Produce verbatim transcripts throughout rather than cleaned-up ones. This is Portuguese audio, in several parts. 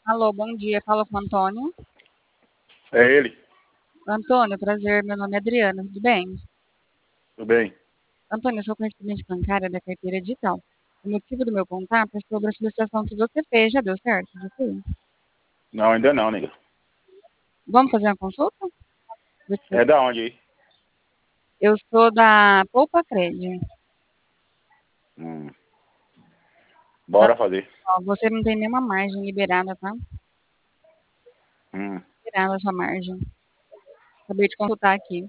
Alô, bom dia. Fala com o Antônio. É ele. Antônio, prazer. Meu nome é Adriana. Tudo bem? Tudo bem? Antônio, eu sou correspondente bancária da carteira digital. O motivo do meu contato é sobre a solicitação que você fez. Já deu certo? Você? Não, ainda não, nega. Vamos fazer uma consulta? É da onde aí? Eu sou da Poupa Cred. Hum, Da- bora fazer. Ó, você não tem nenhuma margem liberada, tá? Hum. Liberada a sua margem. Acabei de consultar aqui.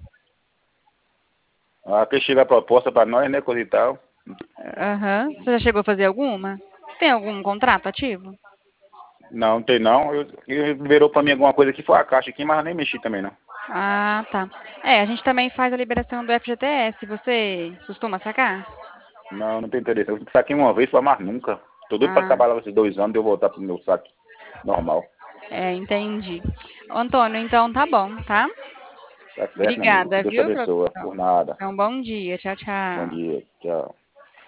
Aqui chega a proposta pra nós, né, coisa e tal. Aham. Você já chegou a fazer alguma? Você tem algum contrato ativo? Não, não tem não. Eu, eu liberou pra mim alguma coisa que foi a caixa aqui, mas eu nem mexi também não. Ah, tá. É, a gente também faz a liberação do F G T S. Você costuma sacar? Não, não tem interesse. Eu saquei uma vez, foi mais nunca. Tô doido pra Ah, trabalhar esses dois anos e eu voltar pro meu saque normal. é, entendi. Ô, Antônio, então tá bom, tá? Tá certo, meu amigo? Que Obrigada, Deus te viu? pela abençoe. atenção. Por nada. Então, bom dia. Tchau, Bom tchau. dia. Tchau.